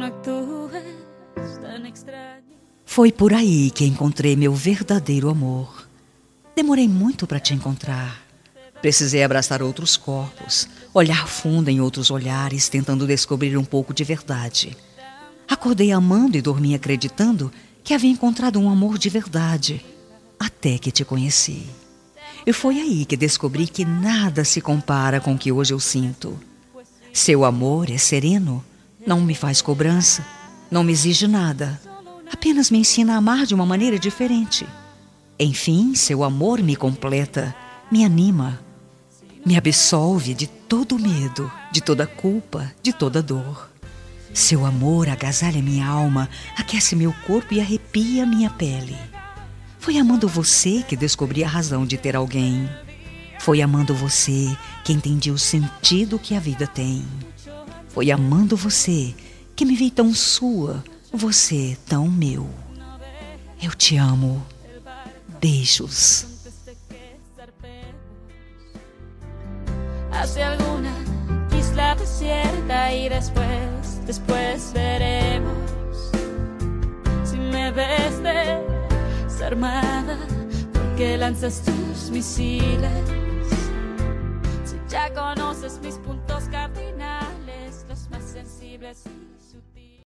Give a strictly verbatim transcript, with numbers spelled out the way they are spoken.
Foi por aí que encontrei meu verdadeiro amor. Demorei muito para te encontrar. Precisei abraçar outros corpos, olhar fundo em outros olhares, tentando descobrir um pouco de verdade. Acordei amando e dormi acreditando que havia encontrado um amor de verdade, até que te conheci. E foi aí que descobri que nada se compara com o que hoje eu sinto. Seu amor é sereno, não me faz cobrança, não me exige nada, apenas me ensina a amar de uma maneira diferente. Enfim, seu amor me completa, me anima, me absolve de todo medo, de toda culpa, de toda dor. Seu amor agasalha minha alma, aquece meu corpo e arrepia minha pele. Foi amando você que descobri a razão de ter alguém. Foi amando você que entendi o sentido que a vida tem. Foi amando você que me vi tão sua, você tão meu. Eu te amo. Beijos. Hacia alguna isla desierta y después, después veremos si me ves desarmada, porque lanzas tus misiles. Si ya conoces mis puntos cardinales, los más sensibles y sutiles.